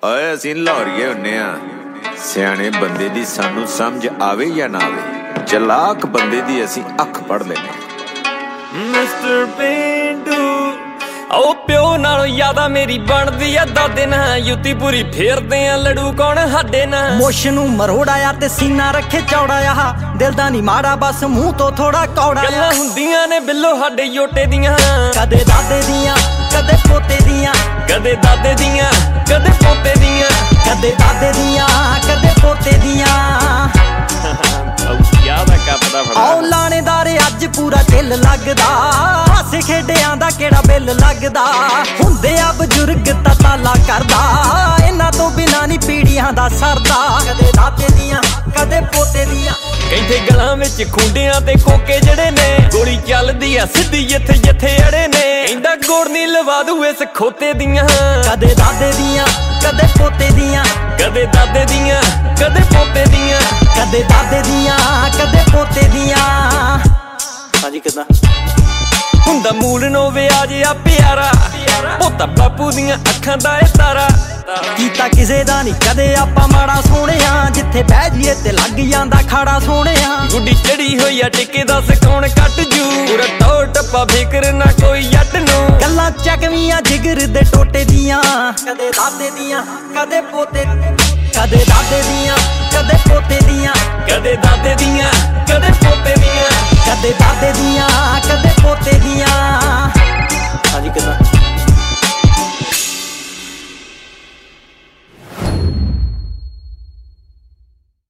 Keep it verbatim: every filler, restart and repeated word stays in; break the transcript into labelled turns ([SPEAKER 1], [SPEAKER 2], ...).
[SPEAKER 1] ਓਏ ਅਸੀਂ ਲਾਹੌਰੀਏ ਹੁੰਨੇ ਆ। ਸਿਆਣੇ ਬੰਦੇ ਦੀ ਸਾਨੂੰ ਸਮਝ ਆਵੇ ਜਾਂ ਨਾ ਆਵੇ, ਚਲਾਕ ਬੰਦੇ ਦੀ ਅਸੀਂ ਅੱਖ ਪੜ ਲੈਨੇ।
[SPEAKER 2] ਮਿਸਟਰ ਪਿੰਡੂ ਉਹ ਪਿਓ ਨਾਲੋਂ ਜ਼ਿਆਦਾ ਮੇਰੀ ਬਣਦੀ ਆ ਦਾਦੇ ਨਾਲ। ਯੁੱਤੀ ਪੂਰੀ ਫੇਰਦੇ ਆ, ਲੜੂ ਕੌਣ ਸਾਡੇ ਨਾਲ।
[SPEAKER 3] ਮੁੱਛ ਨੂੰ ਮਰੋੜਾ ਆ ਤੇ ਸੀਨਾ ਰੱਖੇ ਚੌੜਾ ਆ, ਦਿਲ ਦਾ ਨੀ ਮਾੜਾ ਬਸ ਮੂੰਹ ਤੋਂ ਥੋੜਾ ਕੌੜਾ।
[SPEAKER 2] ਗੱਲਾਂ ਹੁੰਦੀਆਂ ਨੇ ਬਿੱਲੋ ਸਾਡੇ ਯੋਟੇ ਦੀਆਂ,
[SPEAKER 3] ਕਦੇ ਦਾਦੇ ਦੀਆਂ ਕਦੇ ਪੋਤੇ ਦੀਆਂ,
[SPEAKER 2] ਕਦੇ ਦਾਦੇ ਦੀਆਂ ਕਦੇ ਪੋਤੇ ਦੀਆਂ,
[SPEAKER 3] ਕਦੇ ਦਾਦੇ ਦੀਆਂ ਕਦੇ ਪੋਤੇ ਦੀਆਂ।
[SPEAKER 2] ਯਾਦਾ ਕੱਪਦਾ ਫੜਾ
[SPEAKER 3] ਆਓ ਲਾਣੇਦਾਰ ਅੱਜ ਪੂਰਾ ਦਿਲ ਲੱਗਦਾ, ਹਾਸੇ ਖੇਡਿਆਂ ਦਾ ਕਿਹੜਾ ਬਿੱਲ ਲੱਗਦਾ। ਹੁੰਦੇ ਆ ਬਜ਼ੁਰਗ ਤਾਂ ਤਾਲਾ ਕਰਦਾ, ਇਹਨਾਂ ਤੋਂ ਬਿਨਾਂ ਨੀ ਪੀੜੀਆਂ ਦਾ ਸਰਦਾ। ਕਦੇ ਦਾਦੇ ਦੀਆਂ ਕਦੇ ਪੋਤੇ ਦੀਆਂ,
[SPEAKER 2] ਕਹਿੰਦੇ ਗਲਾਂ ਵਿੱਚ ਖੁੰਡਿਆਂ ਤੇ ਕੋਕੇ ਜਿਹੜੇ ਨੇ, ਗੋਲੀ ਚੱਲਦੀ ਆ ਸਿੱਧੀ ਜਿੱਥੇ ਜਿੱਥੇ ਅੜੇ ਨੇ। ਕਹਿੰਦਾ ਗੋੜ ਨੀ ਲਵਾ ਦੂ ਇਸ ਖੋਤੇ ਦੀਆਂ,
[SPEAKER 3] ਕਦੇ ਦਾਦੇ ਦੀਆਂ ਕਦੇ ਪੋਤੇ ਦੀਆਂ,
[SPEAKER 2] ਕਦੇ ਦਾਦੇ ਦੀਆਂ ਕਦੇ ਪੋਤੇ ਦੀਆਂ,
[SPEAKER 3] ਕਦੇ ਦਾਦੇ ਦੀਆਂ ਕਦੇ ਪੋਤੇ ਦੀਆਂ। ਹਾਂਜੀ ਕਿਦਾਂ
[SPEAKER 2] ਹੁੰਦਾ ਮੂਲ ਨੂੰ ਵਿਆਜ ਆ ਪਿਆਰਾ, ਪੋਤਾ ਬਾਪੂ ਦੀਆਂ ਅੱਖਾਂ ਦਾ ਏ ਤਾਰਾ।
[SPEAKER 3] ਕੀਤਾ ਕਿਸੇ ਦਾ ਨੀ ਕਦੇ ਆਪਾਂ ਮਾੜਾ ਸੋਹਣਿਆ, ਜਿੱਥੇ ਬਹਿ ਜੀਏ ਤੇ ਲੱਗ ਜਾਂਦਾ ਖਾੜਾ ਸੋਹਣਿਆ।
[SPEAKER 2] ਗੁੱਡੀ ਚੜੀ ਹੋਈ ਆ ਟਿੱਕੇ ਦੱਸ ਕੌਣ ਕੱਟ ਜੂ, ਪੂਰਾ ਟੌਰ ਟੱਪਾ ਫਿਕਰ ਨਾ ਕੋਈ ਜੱਟ ਨੂੰ।
[SPEAKER 3] ਗੱਲਾਂ ਚੱਕਵੀਆਂ ਜਿਗਰ ਦੇ ਟੋਟੇ ਦੀਆਂ, ਕਦੇ ਦਾਦੇ ਦੀਆਂ ਕਦੇ ਪੋਤੇ, ਕਦੇ ਦਾਦੇ ਦੀਆਂ ਕਦੇ ਪੋਤੇ ਦੀਆਂ,
[SPEAKER 2] ਕਦੇ ਦਾਦੇ ਦੀਆਂ ਕਦੇ